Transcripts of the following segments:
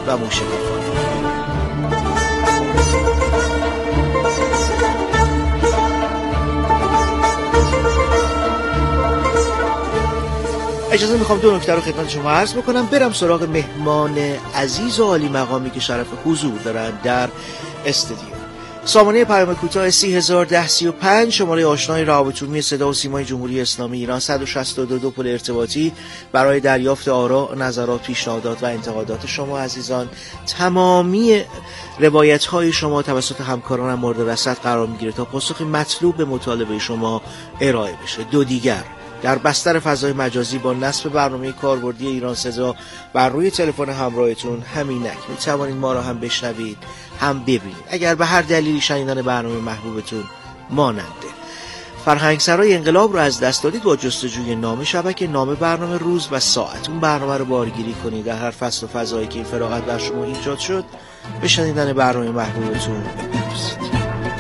و موشکافانه. اجازه میخوام دو نکته رو خدمت شما عرض بکنم، برم سراغ مهمان عزیز و عالی مقامی که شرف حضور دارن در استودیو. سامانه پیام کوتاه 301035 شماره آشنای روابط عمومی صدا و سیمای جمهوری اسلامی ایران 162 پل ارتباطی برای دریافت آرا، نظرات، پیشنهادات و انتقادات شما عزیزان. تمامی روایت‌های شما توسط همکارانم مورد رصد قرار میگیره تا پاسخ مطلوب به مطالبه شما ارائه بشه. دو دیگر در بستر فضای مجازی با نصب برنامه کاربردی ایران صدا بر روی تلفن همراهتون همینک می توانید ما را هم بشنوید هم ببینید اگر به هر دلیلی شنیدن برنامه محبوبتون ماننده. فرهنگسرای انقلاب رو از دست دادید، با جستجوی نام شبکه، نام برنامه، روز و ساعت اون برنامه رو بارگیری کنید در هر فصل و فضایی که این فراغت بر شما ایجاد شد به شنیدن برنامه محبوبتون بپردازید.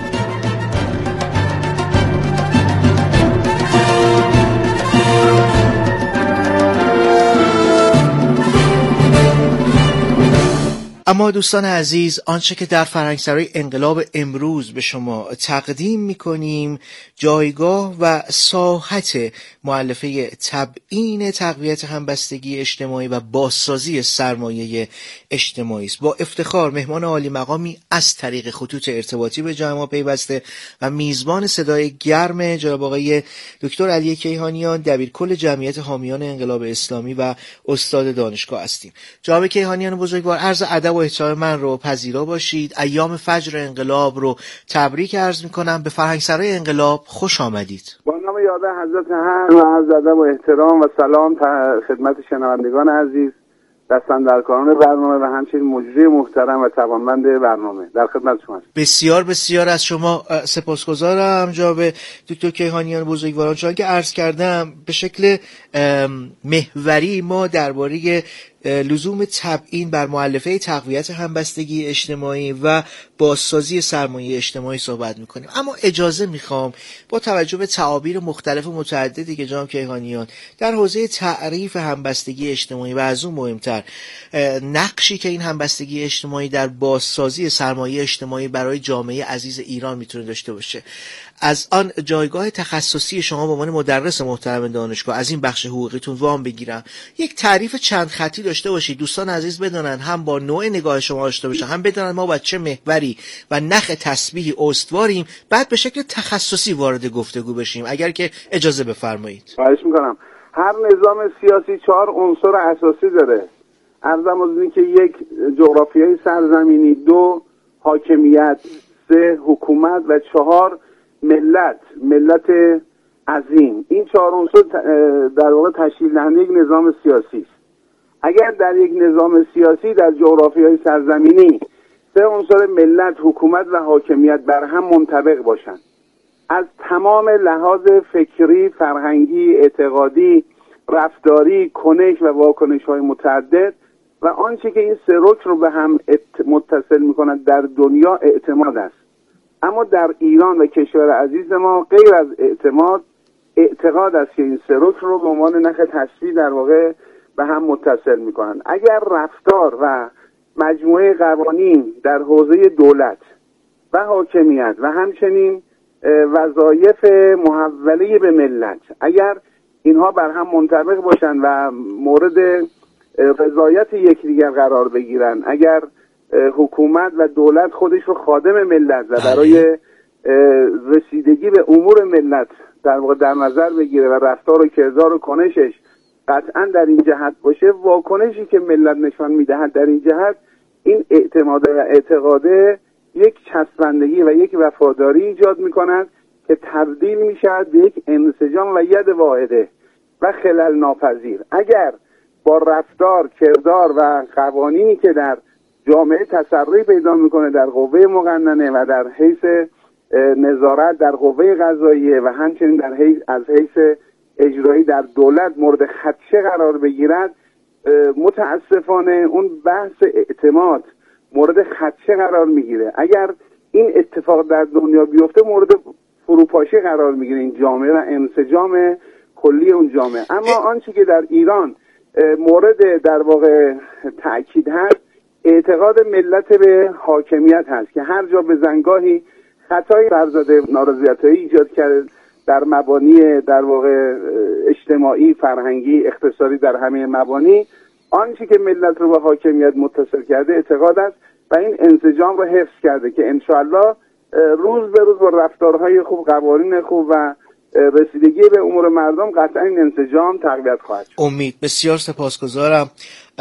اما دوستان عزیز، آنچه که در فرهنگسرای انقلاب امروز به شما تقدیم می‌کنیم جایگاه و ساحت مؤلفه تبیین تقویت همبستگی اجتماعی و بازسازی سرمایه اجتماعی است. با افتخار مهمان عالی مقامی از طریق خطوط ارتباطی به جای ما پیوسته و میزبان صدای گرم جناب آقای دکتر علی کیهانیان، دبیرکل جمعیت حامیان انقلاب اسلامی و استاد دانشگاه هستیم. جناب کیهانیان بزرگوار، عرض ادب و احترام من رو پذیرا باشید. ایام فجر انقلاب رو تبریک عرض میکنم. به فرهنگسرای انقلاب خوش آمدید. با نام یاد حضرت حق و عرض ادب و احترام و سلام خدمت شنوندگان عزیز، دستاندرکاران برنامه و همچنین مجری محترم و توانمند برنامه. در خدمت شما. بسیار بسیار از شما سپاسگزارم جناب دکتر کیهانیان بزرگواران. چون که عرض کردم به شکل محوری ما درباره لزوم تبیین بر مؤلفه تقویت همبستگی اجتماعی و بازسازی سرمایه اجتماعی صحبت میکنیم، اما اجازه میخوام با توجه به تعابیر مختلف و متعددی که جناب کیهانیان در حوزه تعریف همبستگی اجتماعی و از اون مهمتر نقشی که این همبستگی اجتماعی در بازسازی سرمایه اجتماعی برای جامعه عزیز ایران میتونه داشته باشه، از آن جایگاه تخصصی شما به عنوان مدرس محترم دانشگاه از این بخش حقوقیتون وام بگیرم، یک تعریف چند خطی داشته باشید دوستان عزیز بدونن، هم با نوع نگاه شما آشنا بشن، هم بدونن ما با چه محوری و نخ تسبیحی استواریم، بعد به شکل تخصصی وارد گفتگو بشیم اگر که اجازه بفرمایید. خواهش میکنم. هر نظام سیاسی 4 عنصر اساسی داره. ارزم حضورتون که 1 جغرافیای سرزمینی، 2 حاکمیت، 3 حکومت و 4 ملت عظیم. این 4 عنصر در واقع تشکیل دهنده یک نظام سیاسی است. اگر در یک نظام سیاسی در جغرافیای سرزمینی 3 عنصر ملت، حکومت و حاکمیت بر هم منطبق باشند، از تمام لحاظ فکری، فرهنگی، اعتقادی، رفتاری، کنش و واکنش‌های متعدد و آنچه که این 3 رکن رو به هم متصل می‌کند در دنیا اعتماد است. اما در ایران و کشور عزیز ما غیر از اعتقاد است که این 3 رکن رو به عنوان نخ تسبیح در واقع به هم متصل می‌کنند. اگر رفتار و مجموعه قوانین در حوزه دولت و حاکمیت و همچنین وظایف محوله به ملت، اگر اینها بر هم منطبق باشند و مورد رضایت یکدیگر قرار بگیرن، اگر حکومت و دولت خودش رو خادم ملت و برای رسیدگی به امور ملت در واقع در نظر بگیره و رفتار و کردار و کنشش قطعا در این جهت باشه، واکنشی که ملت نشان میدهد در این جهت، این اعتماد و اعتقاده یک چسبندگی و یک وفاداری ایجاد میکند که تبدیل میشود به یک انسجام و ید واحده و خلل ناپذیر. اگر با رفتار، کردار و قوانینی که در جامعه تسری پیدا میکنه در قوه مقننه و در حیث نظارت در قوه قضاییه و همچنین از حیث اجرایی در دولت مورد خدشه قرار بگیرد، متاسفانه اون بحث اعتماد مورد خدشه قرار میگیره. اگر این اتفاق در دنیا بیفته مورد فروپاشی قرار میگیره این جامعه و انسجام کلی اون جامعه. اما آنچه که در ایران مورد در واقع تأکید هست، اعتقاد ملت به حاکمیت هست که هر جا به زنگاهی خطای فرزاده نارضایتی ایجاد کرده در مبانی در واقع اجتماعی، فرهنگی، اقتصادی، در همه مبانی، آنچه که ملت رو به حاکمیت متصل کرده اعتقاد است و این انسجام رو حفظ کرده که انشاءالله روز به روز با رفتارهای خوب، قوانین خوب و رسیدگی به امور مردم قطعا این انسجام تقویت خواهد شد. امید. بسیار سپاسگزارم.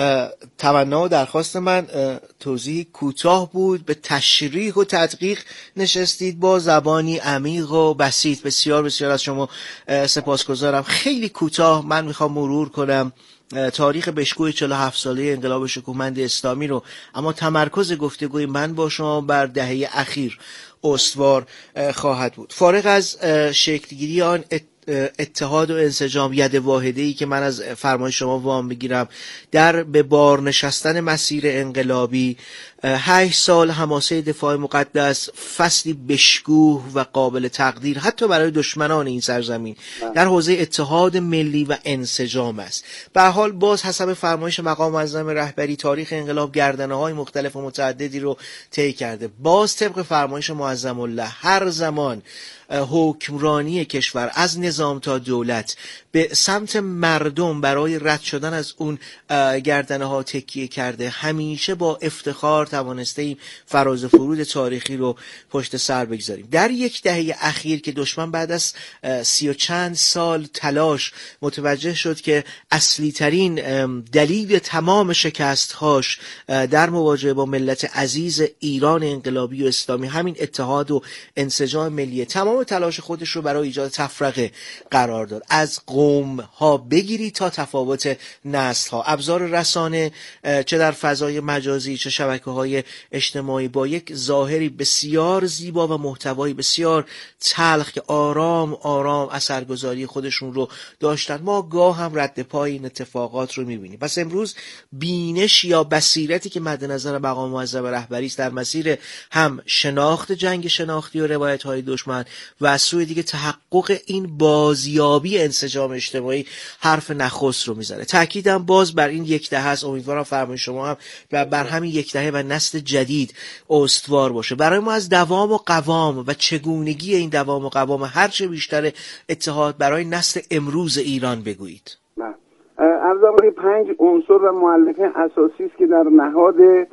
تمنا و درخواست من توضیح کوتاه بود، به تشریح و تدقیق نشستید با زبانی عمیق و بسیط. بسیار بسیار از شما سپاسگزارم. خیلی کوتاه من میخوام مرور کنم تاریخ بشکوه 47 ساله انقلاب شکوهمند اسلامی رو، اما تمرکز گفتگوی من با شما بر دهه اخیر استوار خواهد بود. فارغ از شکلگیری آن اتحاد و انسجام ید واحده‌ای که من از فرمای شما وام بگیرم در به بار نشستن مسیر انقلابی، 8 سال حماسه دفاع مقدس فصلی بشکوه و قابل تقدیر حتی برای دشمنان این سرزمین در حوزه اتحاد ملی و انسجام است. به هر حال باز حسب فرمایش مقام معظم رهبری تاریخ انقلاب گردنه‌های مختلف و متعددی رو طی کرده. باز طبق فرمایش معظم الله هر زمان حکمرانی کشور از نظام تا دولت به سمت مردم برای رد شدن از اون گردنه ها تکیه کرده، همیشه با افتخار توانستیم فراز و فرود تاریخی رو پشت سر بگذاریم. در یک دهه اخیر که دشمن بعد از 30 و چند سال تلاش متوجه شد که اصلی ترین دلیل تمام شکست‌هاش در مواجهه با ملت عزیز ایران انقلابی و اسلامی همین اتحاد و انسجام ملی، تمام تلاش خودش رو برای ایجاد تفرقه قرار داد. از قوم ها بگیری تا تفاوت نسل ها، ابزار رسانه چه در فضای مجازی چه شبکه‌های اجتماعی با یک ظاهری بسیار زیبا و محتوایی بسیار تلخ که آرام آرام اثرگذاری خودشون رو داشتن، ما گاه هم رد پای این اتفاقات رو می‌بینیم. پس امروز بینش یا بصیرتی که مد نظر مقام معظم رهبری است در مسیر هم شناخت جنگ شناختی و روایت‌های دشمن و از سوی دیگه تحقق این بازیابی انسجام اجتماعی حرف نخست رو میزنه. تأکیدم باز بر این یک دهه است. امیدوارم فرمای شما هم بر همین یک دهه و نسل جدید استوار باشه. برای ما از دوام و قوام و چگونگی این دوام و قوام هرچه بیشتر اتحاد برای نسل امروز ایران بگویید. عرضم 5 عنصر و مؤلفه اساسی است که در نهاد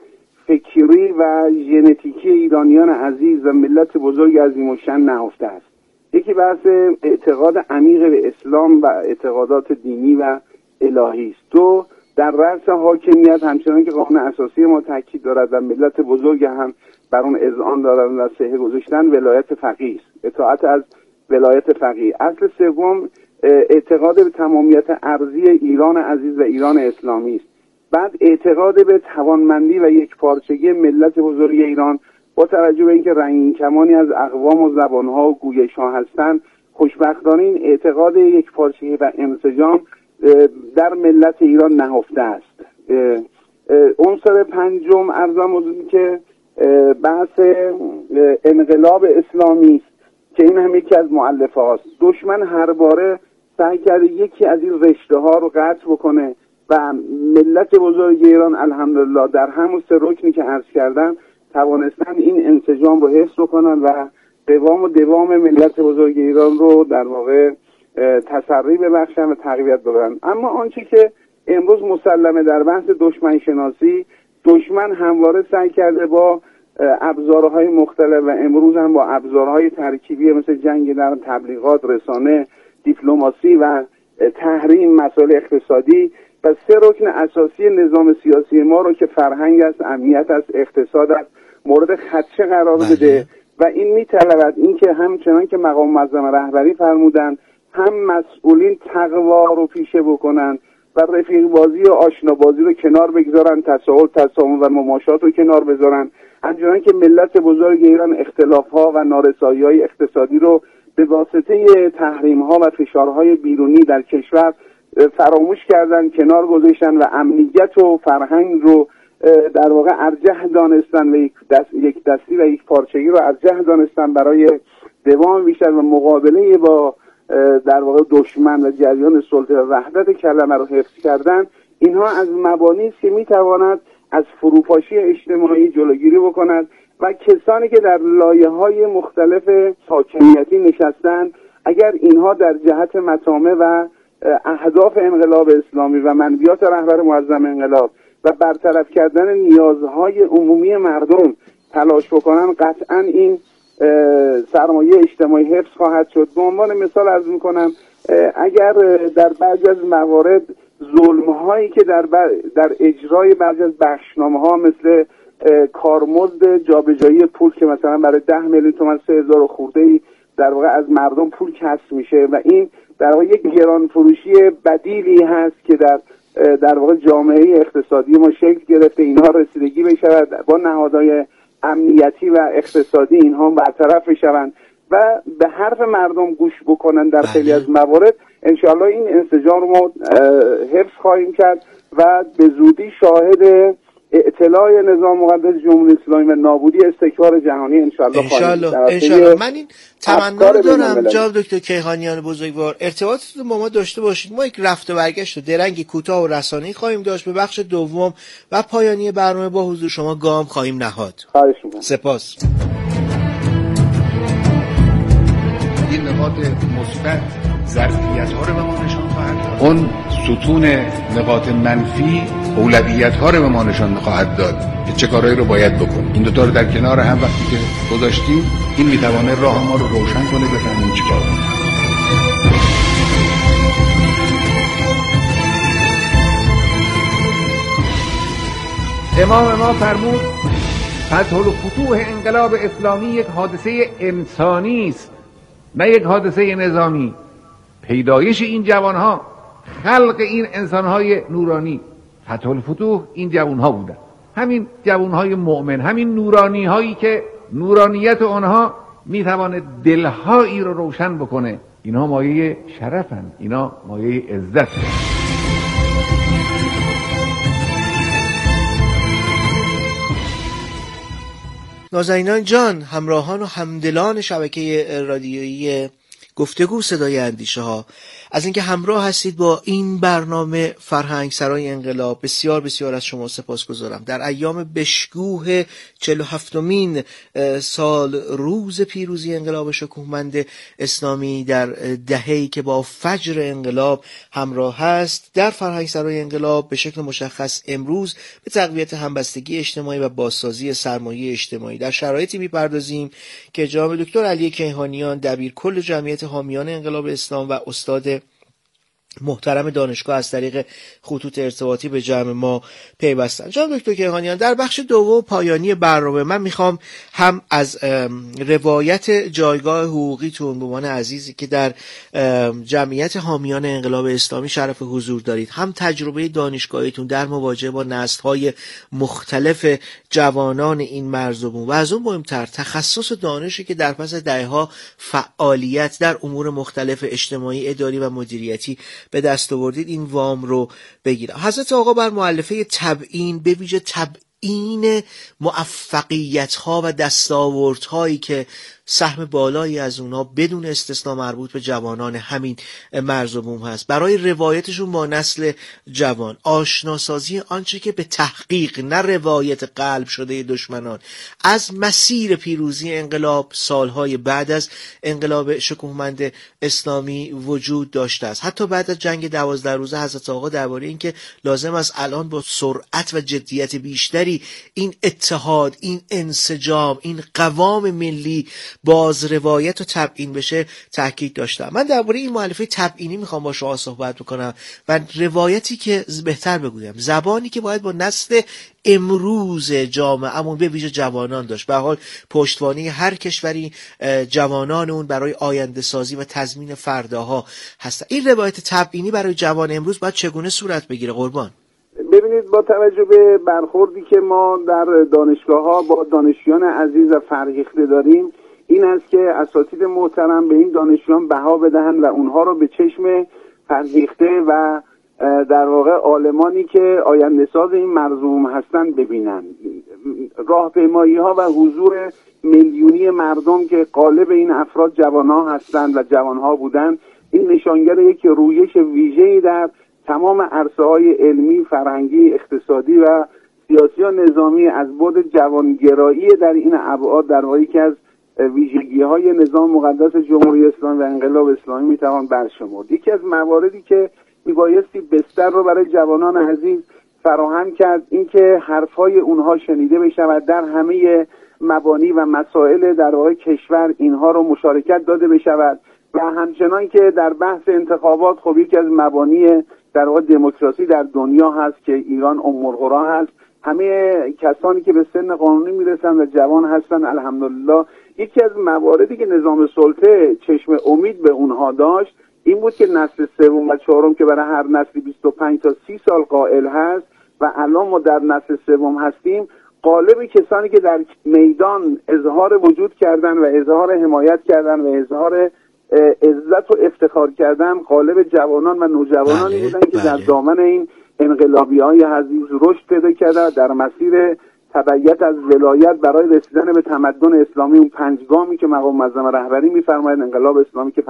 فکری و ژنتیکی ایرانیان عزیز و ملت بزرگ عظیم الشأن نهفته است. یکی بحث اعتقاد عمیق به اسلام و اعتقادات دینی و الهی است. 2 در رأس حاکمیت، همچنان که قانون اساسی ما تاکید دارد و ملت بزرگ هم بر اون اذعان دارند و صحه گذاشتن، ولایت فقیه است، اطاعت از ولایت فقیه. اصل سوم اعتقاد به تمامیت ارضی ایران عزیز و ایران اسلامی است. بعد اعتقاد به توانمندی و یکپارچگی ملت بزرگ ایران با توجه به اینکه رنگین کمانی از اقوام و زبانها و گویش‌ها هستند، خوشبختانه این اعتقاد یکپارچگی و انسجام در ملت ایران نهفته است. عنصر پنجم ارزم حضور که بحث انقلاب اسلامی است که این هم یکی از مؤلفه هاست. دشمن هر باره سعی کرده یکی از این رشته ها رو قطع بکنه و ملت بزرگ ایران الحمدلله در همون 3 رکنی که عرض کردم توانستن این انسجام رو حفظ بکنن و قوام و دوام ملت بزرگ ایران رو در واقع تسری ببخشن و تقویت بدن. اما آنچه که امروز مسلمه در بحث دشمن شناسی، دشمن همواره سعی کرده با ابزارهای مختلف و امروز هم با ابزارهای ترکیبی مثل جنگ در تبلیغات، رسانه، دیپلماسی و تحریم، مسائل اقتصادی و 3 رکن اساسی نظام سیاسی ما رو که فرهنگ است، امنیت است، اقتصاد است مورد خدشه قرار بده و این میطلبد اینکه همچنان که مقام معظم رهبری فرمودن هم مسئولین تقوا رو پیشه بکنن و رفیق بازی و آشنا بازی رو کنار بگذارن، تساهل، تسامح و مماشات رو کنار بذارن، همچنان که ملت بزرگ ایران اختلاف‌ها و نارسایی‌های اقتصادی رو به واسطه تحریم‌ها و فشارهای بیرونی در کشور فراموش کردن، کنار گذاشتن و امنیت و فرهنگ رو در واقع ارجح دانستن و یک دستی و یک پارچگی رو ارجح دانستن برای دوام بیشتر و مقابله با در واقع دشمن و جریان صلح و وحدت کلمه رو حفظ کردن. اینها از مبانی است که میتواند از فروپاشی اجتماعی جلوگیری بکند و کسانی که در لایه‌های مختلف حاکمیتی نشستند اگر اینها در جهت مطامع و اهداف انقلاب اسلامی و منویات رهبر معظم انقلاب و برطرف کردن نیازهای عمومی مردم تلاش بکنن، قطعا این سرمایه اجتماعی حفظ خواهد شد. به عنوان مثال عرض میکنم اگر در بعضی از موارد ظلم‌هایی که در اجرای بعضی از بخشنامه‌ها مثل کارمزد جابجایی پول که مثلا برای 10 میلیون تومان 3000 خورده‌ای در واقع از مردم پول کسب میشه و این در واقع یک گران فروشی بدیلی هست که در واقع جامعه اقتصادی ما شکل گرفته، اینها رسیدگی بشود با نهادهای امنیتی و اقتصادی اینها برطرف بشوند و به حرف مردم گوش بکنن در خیلی از موارد، انشاءالله این انسجام رو حفظ خواهیم کرد و به زودی شاهد اطلاع نظام مقدس جمهوری اسلامی و نابودی استکبار جهانی انشاءالله. من این تمنا رو دارم جناب دکتر کیهانیان بزرگوار ارتباطتون با ما داشته باشید. ما یک رفت و برگشت و درنگی کوتاه و رسانه‌ای خواهیم داشت، به بخش دوم و پایانی برنامه با حضور شما گام خواهیم نهاد. خواهش می‌کنم. سپاس. این نقاط مثبت ظرفیت‌ها رو به ما نشان خواهد داد، اون ستون نقاط منفی اولویت‌ها رو به ما نشان خواهد داد که چه کارهایی رو باید بکنیم. این دو تا رو در کنار هم وقتی که گذاشتیم این میتونه راه ما رو روشن کنه بفهمیم چیکار کنیم. امام ما فرمود فتح الفتوح انقلاب اسلامی یک حادثه انسانی است نه یک حادثه نظامی. پیدایش این جوانها، خلق این انسانهای نورانی، فتح الفتوح این جوانها بودن، همین جوانهای مؤمن، همین نورانی هایی که نورانیت آنها میتواند دلهایی رو روشن بکنه. اینها مایه شرفن، اینا مایه عزت. نازنینان جان، همراهان و همدلان شبکه رادیویی گفتگو صدای اندیشه ها، از اینکه همراه هستید با این برنامه فرهنگ سرای انقلاب، بسیار بسیار از شما سپاسگزارم. در ایام بشکوه 47مین سال روز پیروزی انقلاب شکوهمند اسلامی در دهه‌ای که با فجر انقلاب همراه هست، در فرهنگ سرای انقلاب به شکل مشخص امروز به تقویت همبستگی اجتماعی و بازسازی سرمایه اجتماعی در شرایطی می‌پردازیم که جناب دکتر علی کیهانیان دبیرکل جمعیت حامیان انقلاب اسلام و استاد محترم دانشگاه از طریق خطوط ارتباطی به جمع ما پیوستن. جناب دکتر کیهانیان، در بخش دوم پایانی برنامه من میخوام هم از روایت جایگاه حقوقیتون به عنوان عزیزی که در جمعیت حامیان انقلاب اسلامی شرف حضور دارید، هم تجربه دانشگاهیتون در مواجهه با نسل‌های مختلف جوانان این مرزبون و از اون مهمتر تخصص و دانشی که در پس دهه‌ها فعالیت در امور مختلف اجتماعی، اداری و مدیریتی به دست آوردید، این وام رو بگیرم. حضرت آقا بر مؤلفه تبیین، به ویژه تبیین موفقیت‌ها و دستاوردهایی که سهم بالایی از اونها بدون استثنا مربوط به جوانان همین مرز و بوم هست، برای روایتشون با نسل جوان، آشناسازی آنچه که به تحقیق نه روایت قلب شده دشمنان از مسیر پیروزی انقلاب سالهای بعد از انقلاب شکوهمند اسلامی وجود داشته است. حتی بعد از جنگ 12 روزه حضرت آقا درباره این که لازم است الان با سرعت و جدیت بیشتری این اتحاد، این انسجام، این قوام ملی باز روایت و تبیین بشه تاکید داشتم. من درباره این مؤلفه تبیینی میخوام با شما صحبت بکنم و روایتی که بهتر بگویم زبانی که باید با نسل امروز جامعه‌مون به ویژه جوانان داشت. به حال پشتوانه هر کشوری جوانان اون برای آینده سازی و تضمین فرداها هست. این روایت تبیینی برای جوان امروز باید چگونه صورت بگیره قربان؟ ببینید، با توجه به برخوردی که ما در دانشگاه‌ها با دانشجویان عزیز و فرهیخته داریم، این است که اساتید محترم به این دانشجویان بها بدهند و اونها رو به چشم فرهیخته و در واقع عالمانی که آینده ساز این مرزوم هستند ببینند. راهپیمایی ها و حضور میلیونی مردم که غالب این افراد جوانها هستند و جوانها بودند، این نشانگر یک رویش ویژه‌ای در تمام عرصه‌های علمی، فرهنگی، اقتصادی و سیاسی و نظامی از بعد جوانگرایی در این ابعاد در واقع یکی از ویژگی‌های نظام مقدس جمهوری اسلامی و انقلاب اسلامی میتوان برشمرد. یکی از مواردی که میبایستی بستر رو برای جوانان عزیز فراهم کرد اینکه حرفای اونها شنیده بشود، در همه مبانی و مسائل در واقع کشور اینها رو مشارکت داده بشود و همچنان که در بحث انتخابات خب یکی از مبانی در واقع دموکراسی در دنیا هست که ایران ام القری هست، همه کسانی که به سن قانونی میرسن و جوان هستن الحمدلله. یکی از مواردی که نظام سلطه چشم امید به اونها داشت این بود که نسل سوم و چهارم که برای هر نسلی 25 تا 30 سال قائل هست و الان ما در نسل سوم هستیم، قالب کسانی که در میدان اظهار وجود کردن و اظهار حمایت کردن و اظهار عزت و افتخار کردن قالب جوانان و نوجوانانی بودن که در دامن این انقلابی‌های عزیز رشد پیدا کردن در مسیر تبعیت از ولایت برای رسیدن به تمدن اسلامی. اون 5 گامی که مقام معظم رهبری می‌فرماید، انقلاب اسلامی که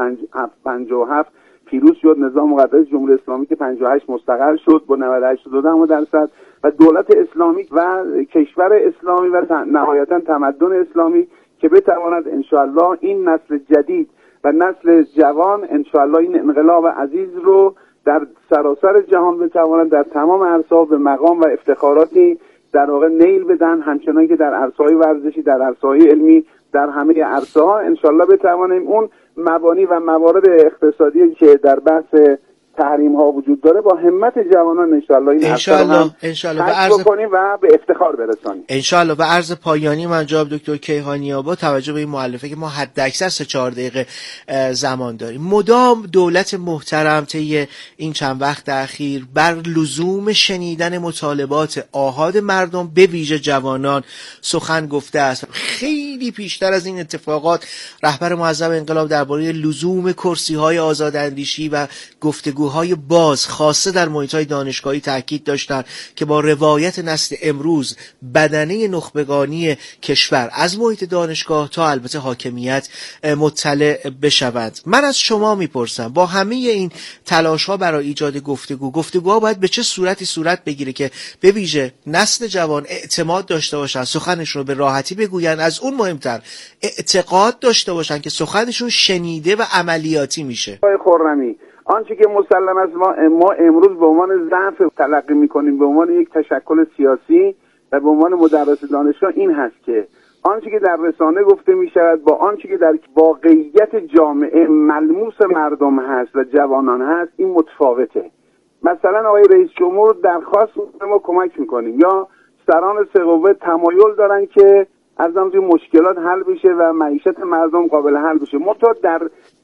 57 پیروز شد، نظام مقدس جمهوری اسلامی که 58 مستقر شد با 98.2% و دولت اسلامی و کشور اسلامی و نهایتا تمدن اسلامی که بتواند انشاءالله این نسل جدید و نسل جوان انشاءالله این انقلاب عزیز رو در سراسر جهان بتواند در تمام عرصه‌ها به مقام و افتخاراتی در واقع نیل بدن، همچنان که در عرصه‌های ورزشی، در عرصه‌های علمی، در همه عرصه‌ها انشاءالله بتوانیم اون مبانی و موارد اقتصادی که در بحث تحریم ها وجود داره با همت جوانان انشاءالله این حرف بکنیم و به افتخار برسانیم انشاءالله. و عرض پایانی من جناب دکتر کیهانی با توجه به این مؤلفه که ما حداکثر 3-4 دقیقه زمان داریم، مدام دولت محترم طی این چند وقت اخیر بر لزوم شنیدن مطالبات آحاد مردم به ویژه جوانان سخن گفته است. خیلی پیشتر از این اتفاقات رهبر معظم انقلاب درباره لزوم کرسی‌های آزاداندیشی و گفتگوهای باز خاصه در محیط‌های دانشگاهی تاکید داشتند که با روایت نسل امروز بدنه نخبگانی کشور از محیط دانشگاه تا البته حاکمیت مطلع بشود. من از شما میپرسم با همه این تلاش‌ها برای ایجاد گفتگوها باید به چه صورتی صورت بگیره که به ویژه نسل جوان اعتماد داشته باشن، سخنشون رو به راحتی بگوین، از اون مهمتر اعتقاد داشته باشن که سخنشون شنیده و عملیاتی میشه. خرمی آنچه که مسلم است ما امروز به عنوان ضعف تلقی میکنیم به عنوان یک تشکل سیاسی و به عنوان مدرس دانشگاه این هست که آنچه که در رسانه گفته میشود با آنچه که در واقعیت جامعه ملموس مردم هست و جوانان هست این متفاوته. مثلا آقای رئیس جمهور درخواست ما کمک میکنیم یا سران سه قوه تمایل دارن که از این مشکلات حل بشه و معیشت مردم قابل حل بشه، منتها در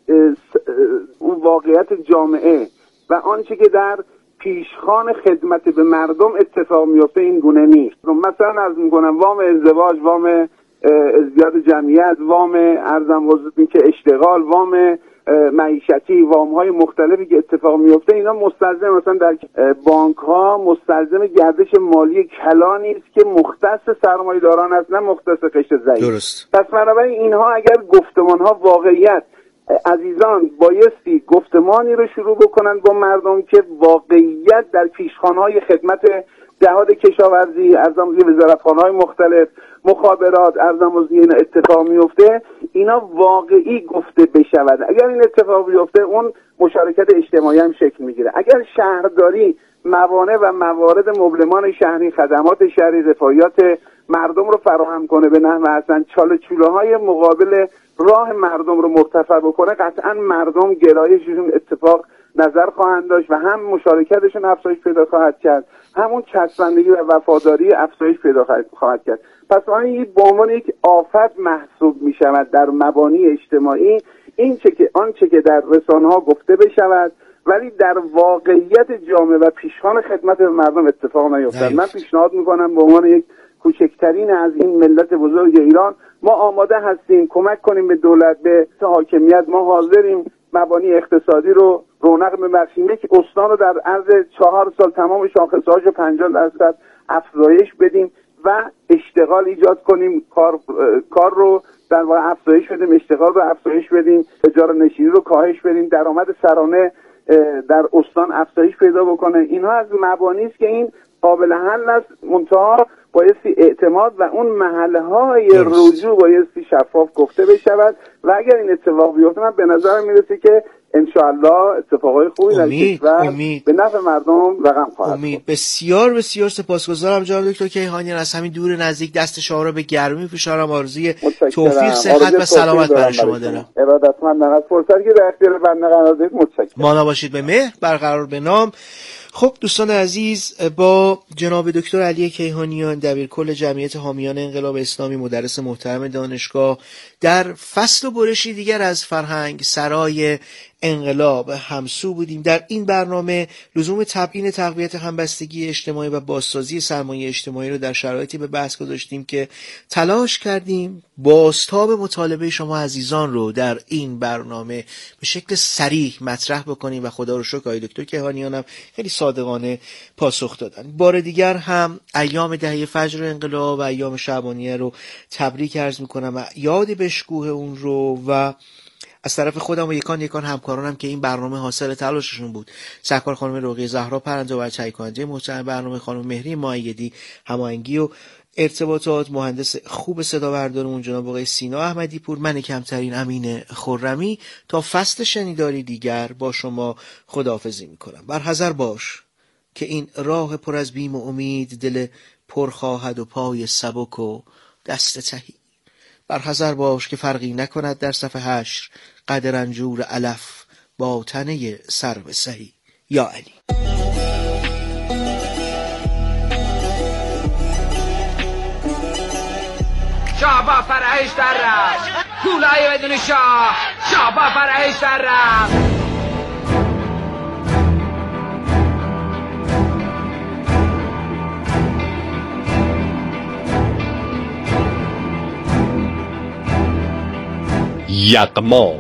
اون واقعیت جامعه و آنچه که در پیشخوان خدمت به مردم اتفاق میفته این گونه نیست. مثلا از میکنم وام ازدواج، وام ازدیاد جمعیت، وام ارزم حضورتون که اشتغال، وام معیشتی، وام های مختلفی که اتفاق میفته اینا مستلزم مثلا در بانک ها مستلزم گردش مالی کلانی است که مختص سرمایه‌داران است نه مختص قشر ضعیف. درست. پس بنابراین اینها اگر گفتمان ها واقعیت، عزیزان بایستی گفتمانی رو شروع بکنن با مردم که واقعیت در پیشخوان‌های خدمت جهاد کشاورزی، ارزموزی وزارتخانه‌های مختلف، مخابرات، ارزموزی این اتفاق میفته، اینا واقعی گفته بشود. اگر این اتفاق بیفته اون مشارکت اجتماعی هم شکل میگیره. اگر شهرداری موانع و موارد مبلمان شهری، خدمات شهری، رفاهیات مردم رو فراهم کنه به نحو حسن، چاله چوله‌های مقابل راه مردم رو مرتفع بکنه، قطعا مردم گرایششون اتفاق نظر خواهند داشت و هم مشارکتشون افزایش پیدا خواهد کرد، همون چسبندگی و وفاداری افزایش پیدا خواهد کرد. پس این به عنوان یک آفت محسوب می شود در مبانی اجتماعی آنچه که در رسانه‌ها گفته بشود ولی در واقعیت جامعه و پیشخوان خدمت به مردم اتفاق نیفتد. من پیشنهاد میکنم به عنوان یک کوچکترین از این ملت بزرگ ایران ما آماده هستیم کمک کنیم به دولت، به حاکمیت. ما حاضریم مبانی اقتصادی رو رونق ببخشیم، یک استان رو در عرض 4 سال تمام شاخصه‌هاش 50% افزایش بدیم و اشتغال ایجاد کنیم، کار رو در واقع افزایش بدیم، اشتغال رو افزایش بدیم، اجاره نشینی رو کاهش بدیم، درآمد سرانه در استان افزایش پیدا بکنه. اینها از مبانی است که این قابل حل است، منتها بایستی اعتماد و اون محلهای رجوع بایستی شفاف گفته بشود و اگر این اتفاق بیفته من به نظر میرسه که انشاءالله اتفاقای خوبی در کشور به نفع مردم رقم خواهد خورد. بسیار بسیار سپاسگزارم جناب دکتر کیهانیان. از همین دور نزدیک دست شما رو به گرمی فشارم. آرزوی توفیق، صحت و سلامت برای شما دارم. ارادتمندم. از فرصتی که در اختیار بنده قرار دادید متشکرم. مانا باشید به مهر برقرار به نام. خب دوستان عزیز، با جناب دکتر علی کیهانیان دبیرکل جمعیت حامیان انقلاب اسلامی، مدرس محترم دانشگاه، در فصل و برشی دیگر از فرهنگ سرای انقلاب همسو بودیم. در این برنامه لزوم تبیین تقویت همبستگی اجتماعی و بازسازی سرمایه اجتماعی رو در شرایطی به بحث گذاشتیم که تلاش کردیم بازتاب مطالبه شما عزیزان رو در این برنامه به شکل صریح مطرح بکنیم و خدا رو شکر آقای دکتر کیهانیان هم خیلی صادقانه پاسخ دادن. بار دیگر هم ایام دهه فجر انقلاب و ایام شعبانیه رو تبریک عرض میکنم و یادی بشکوه اون رو و از طرف خودم و یکان همکارانم که این برنامه حاصل تلاششون بود، سرکار خانم رقیه زهرا پرنده و تهیه کننده محترم برنامه خانم مهری مؤیدی، هماهنگی و ارتباطات مهندس خوب صدا بردارمون جناب آقای سینا احمدی پور، من کمترین امین خرمی، تا فصل شنیداری دیگر با شما خداحافظی میکنم. برحذر باش که این راه پر از بیم و امید دل پر خواهد و پای سبک و دست تهی. برحذر باش که فرقی نکند در صف حشر قد رنجور علف با تنه سرو سهی. یا علی. شاه با فرهش در رفت، کولای بدون شاه با فرهش در رفت. یغما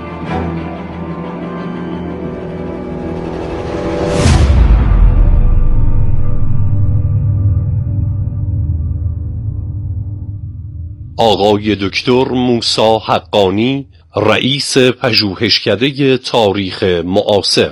آقای دکتر موسی حقانی، رئیس پژوهشکده تاریخ معاصر.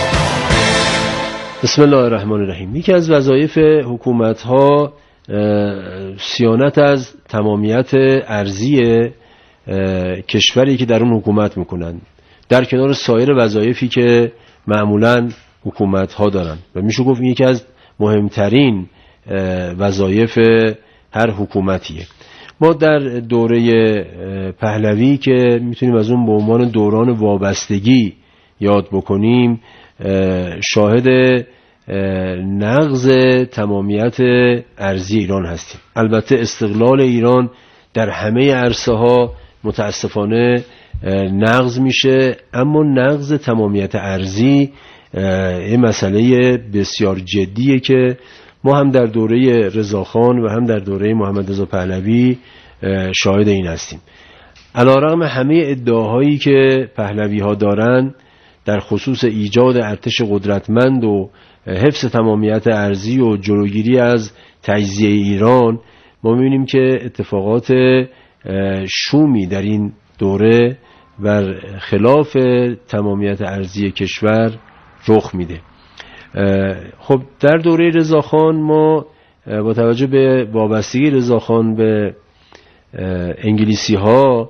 بسم الله الرحمن الرحیم. یکی از وظایف حکومت‌ها صیانت از تمامیت ارضی کشوری که در اون حکومت میکنن، در کنار سایر وظایفی که معمولاً حکومت‌ها دارن و میشه گفت این یکی از مهمترین وظایف هر حکومتیه. ما در دوره پهلوی که میتونیم از اون به عنوان دوران وابستگی یاد بکنیم، شاهد نقض تمامیت ارضی ایران هستیم. البته استقلال ایران در همه عرصه ها متاسفانه نقض میشه، اما نقض تمامیت ارضی یه مسئله بسیار جدیه که ما هم در دوره رضاخان و هم در دوره محمد رضا پهلوی شاهد این هستیم. علیرغم همه ادعاهایی که پهلوی ها دارن در خصوص ایجاد ارتش قدرتمند و حفظ تمامیت ارضی و جلوگیری از تجزیه ایران، ما می‌بینیم که اتفاقات شومی در این دوره بر خلاف تمامیت ارضی کشور رخ میده. خب در دوره رضاخان ما با توجه به وابستگی رضاخان به انگلیسی ها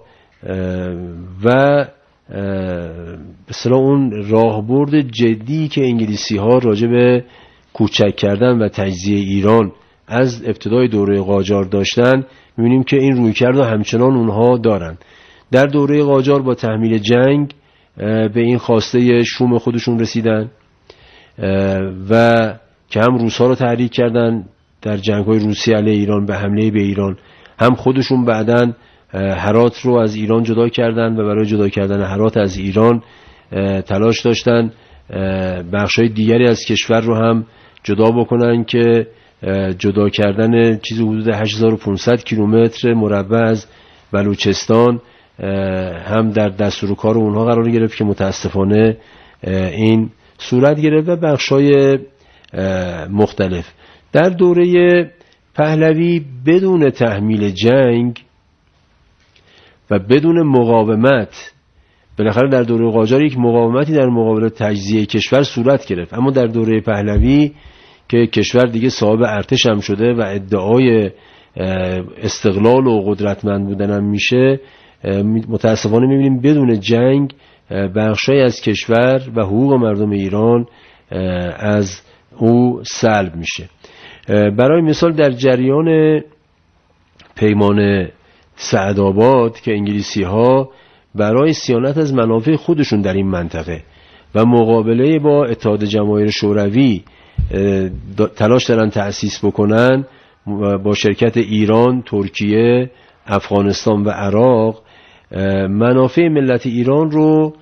و مثلا اون راهبرد جدی که انگلیسی ها راجع به کوچک کردن و تجزیه ایران از ابتدای دوره قاجار داشتن، می‌بینیم که این رویکرد رو همچنان اونها دارن. در دوره قاجار با تحمیل جنگ به این خواسته شوم خودشون رسیدن و که هم روس‌ها رو تحریک کردن در جنگ‌های روسی علیه ایران به حمله به ایران، هم خودشون بعداً هرات رو از ایران جدا کردن و برای جدا کردن هرات از ایران تلاش داشتن بخش‌های دیگری از کشور رو هم جدا بکنن که جدا کردن چیزی حدود 8500 کیلومتر مربع از بلوچستان هم در دستور کار اونها قرار گرفت که متاسفانه این صورت گرفت و بخش‌های مختلف. در دوره پهلوی بدون تحمیل جنگ و بدون مقاومت، بالاخره در دوره قاجار یک مقاومتی در مقابل تجزیه کشور صورت گرفت، اما در دوره پهلوی که کشور دیگه صاحب ارتش هم شده و ادعای استقلال و قدرتمند بودن هم میشه، متاسفانه میبینیم بدون جنگ بخشای از کشور و حقوق مردم ایران از او سلب میشه. برای مثال در جریان پیمان سعدآباد که انگلیسی ها برای صیانت از منافع خودشون در این منطقه و مقابله با اتحاد جماهیر شوروی تلاش دارن تأسیس بکنن، با شرکت ایران، ترکیه، افغانستان و عراق، منافع ملت ایران رو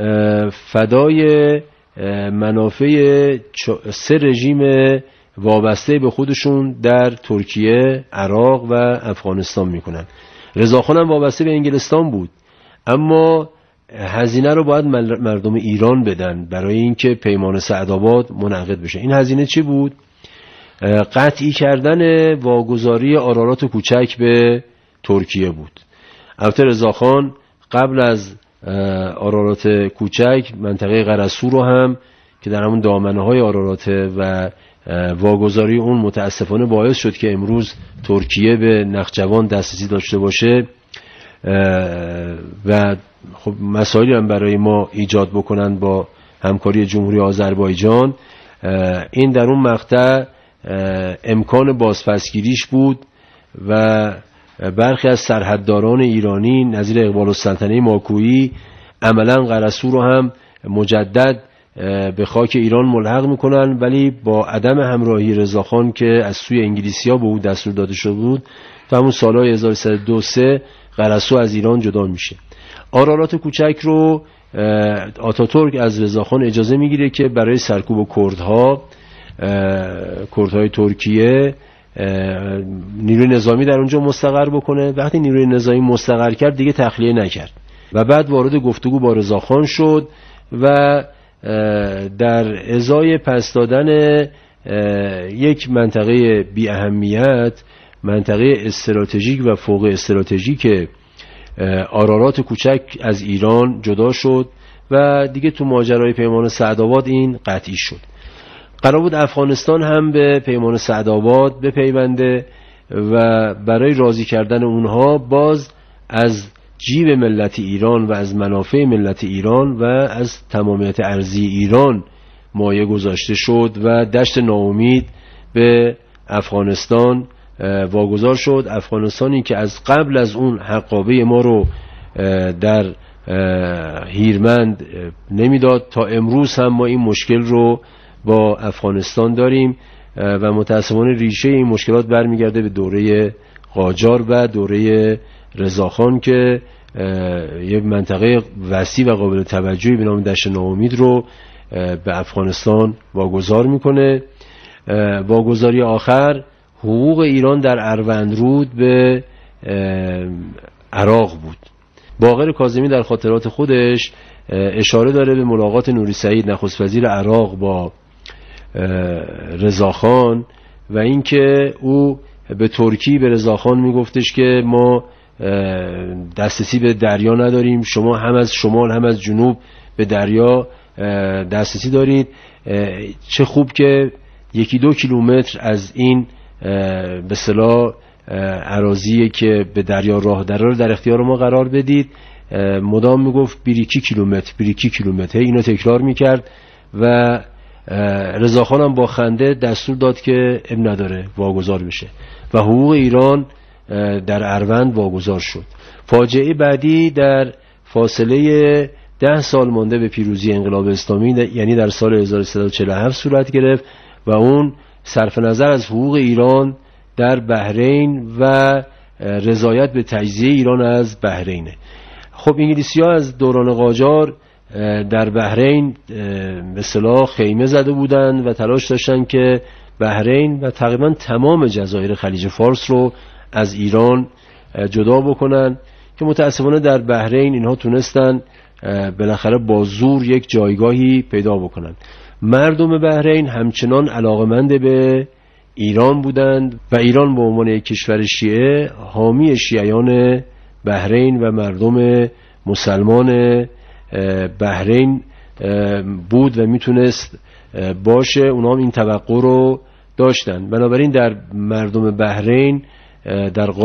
فدای منافع 3 رژیم وابسته به خودشون در ترکیه، عراق و افغانستان میکنن. رضاخان هم وابسته به انگلستان بود، اما هزینه رو باید مردم ایران بدن برای اینکه پیمان سعدآباد منعقد بشه. این هزینه چی بود؟ قطعی کردن واگذاری آرارات کوچک به ترکیه بود. البته رضاخان قبل از آرارات کوچک منطقه قرسو رو هم که در همون دامنه های آرارات و واگذاری اون متاسفانه باعث شد که امروز ترکیه به نخجوان دسترسی داشته باشه و خب مسائلی هم برای ما ایجاد بکنن با همکاری جمهوری آذربایجان. این در اون مقطع امکان بازپسگیریش بود و برخی از سرحدداران ایرانی نظیر اقبال السلطنه ماکویی عملا قرسو رو هم مجدد به خاک ایران ملحق میکنن، ولی با عدم همراهی رضاخان که از سوی انگلیسی‌ها به او دستور داده شده بود تا همون سالهای 1302-3 قرسو از ایران جدا میشه. آرارات کوچک رو آتاتورک از رضاخان اجازه میگیره که برای سرکوب کردهای ترکیه نیروی نظامی در اونجا مستقر بکنه. وقتی نیروی نظامی مستقر کرد دیگه تخلیه نکرد و بعد وارد گفتگو با رضاخان شد و در ازای پس دادن یک منطقه بی اهمیت، منطقه استراتژیک و فوق استراتژیک آرارات کوچک از ایران جدا شد و دیگه تو ماجرای پیمان سعدآباد این قطعی شد. قرار بود افغانستان هم به پیمان سعدآباد بپیونده و برای راضی کردن اونها باز از جیب ملت ایران و از منافع ملت ایران و از تمامیت ارضی ایران مایه گذاشته شد و دشت ناامید به افغانستان واگذار شد. افغانستانی که از قبل از اون حقابه ما رو در هیرمند نمیداد، تا امروز هم ما این مشکل رو با افغانستان داریم و متاسفانه ریشه این مشکلات برمیگرده به دوره قاجار و دوره رضاخان که یک منطقه وسیع و قابل توجهی به نام دشت ناامید رو به افغانستان واگذار میکنه. واگذاری آخر حقوق ایران در اروندرود به عراق بود. باقر کاظمی در خاطرات خودش اشاره داره به ملاقات نوری سعید نخست وزیر عراق با رضاخان و اینکه او به ترکی به رضاخان میگفتش که ما دسترسی به دریا نداریم، شما هم از شمال هم از جنوب به دریا دسترسی دارید، چه خوب که 1-2 کیلومتر از این به اصطلاح اراضی که به دریا راه داره در اختیار ما قرار بدید. مدام میگفت بیریکی کیلومتر اینو تکرار میکرد و رضاخان هم با خنده دستور داد که اب نداره واگذار بشه و حقوق ایران در اروند واگذار شد. فاجعه بعدی در فاصله 10 سال مانده به پیروزی انقلاب اسلامی یعنی در سال 1347 صورت گرفت و اون صرف نظر از حقوق ایران در بحرین و رضایت به تجزیه ایران از بحرینه. خب انگلیسی‌ها از دوران قاجار در بحرین به اصطلاح خیمه زده بودند و تلاش داشتن که بحرین و تقریبا تمام جزایر خلیج فارس رو از ایران جدا بکنن که متاسفانه در بحرین اینها تونستن بالاخره با زور یک جایگاهی پیدا بکنن. مردم بحرین همچنان علاقمند به ایران بودند و ایران به عنوان یک کشور شیعه حامی شیعیان بحرین و مردم مسلمان بحرین بود و میتونست باشه. اونا هم این توقع رو داشتن. بنابراین در مردم بحرین در